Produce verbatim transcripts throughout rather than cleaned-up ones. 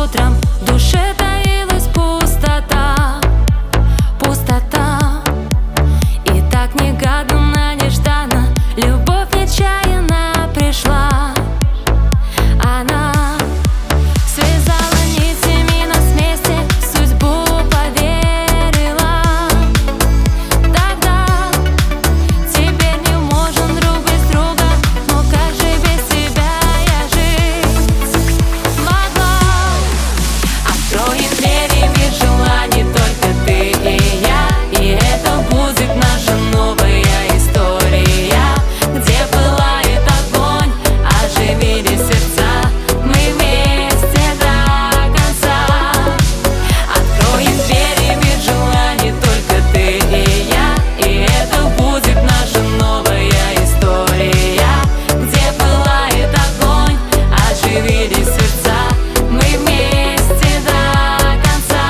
утром в душе таилась пустота, пустота. И так негаданно, нежданно любовь нечаянно пришла. Она связала нитями нас вместе, в судьбу поверила. Тогда теперь не можем друг без друга, но как же без тебя я жить могла? Откроем двери, мир желаний, только ты и я, и это будет наша новая история, где пылает огонь, оживили сердца, мы вместе до конца. Откроем двери, мир желаний, только ты и я, и это будет наша новая история, где пылает огонь, оживили сердца, мы вместе до конца.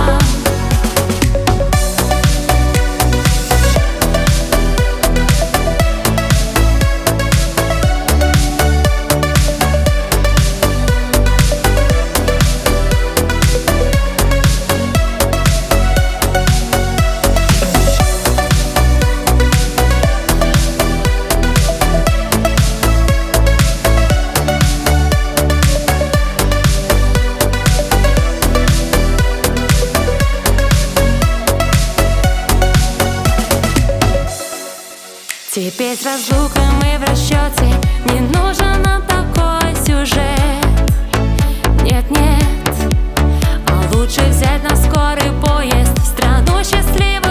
Теперь с разлукой мы в расчете, не нужен нам такой сюжет. Нет, нет, а лучше взять на скорый поезд в страну счастливых.